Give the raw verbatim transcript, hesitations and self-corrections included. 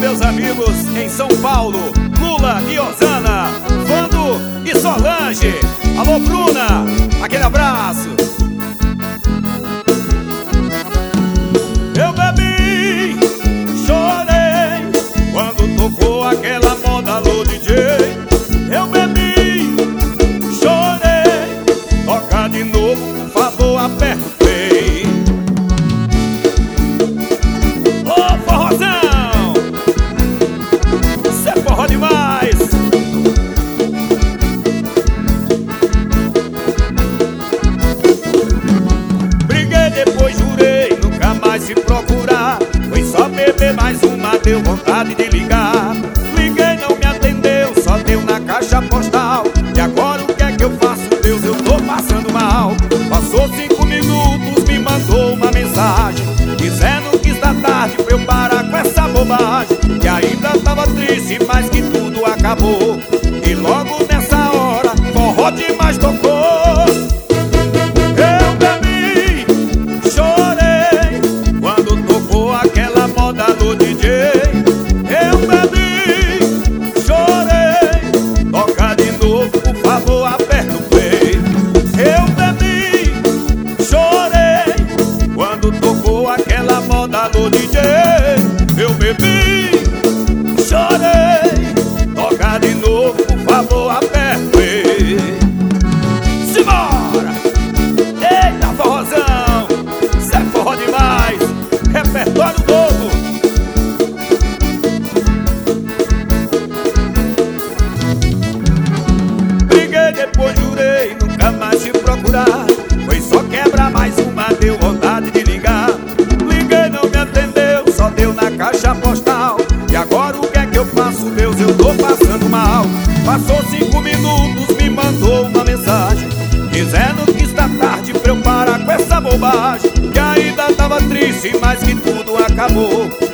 meus amigos em São Paulo, Lula e Osana, Vando e Solange. Alô, Bruna, aquele abraço. Eu bebi, chorei quando tocou aquela moda, alô D J. Eu bebi, chorei, toca de novo, por favor, aperta o play. Ô forrozão, cê é forró demais. Briguei, depois jurei nunca mais se procurar. Foi só beber mais uma, deu vontade de ligar. Liguei, não me atendeu, só deu na caixa postal. E agora o que é que eu faço, Deus, eu tô passando mal. Passou cinco minutos, me mandou uma mensagem dizendo que está tarde pra eu parar com essa bobagem. Que ainda tava triste, mas que tudo acabou. E logo nessa hora, forró demais tocou. Eu bebi, chorei quando tocou aquela moda do D J. Eu bebi, chorei, toca de novo, por favor, aperta o play. Eu bebi, chorei quando tocou aquela moda do D J. Eu bebi, chorei, toca de novo, por favor, aperta o play. Simbora! Eita, forrozão, cê é forró demais, repertório novo. Briguei, depois jurei nunca mais te procurar. Foi só quebrar mais uma, deu vontade de ligar. Liguei, não me atendeu, só deu na caixa postal. E agora o que é que eu faço, Deus, eu tô passando mal. Passou cinco minutos, me mandou uma mensagem dizendo que está tarde pra eu parar com essa bobagem. Que ainda tava triste, mas que tudo acabou.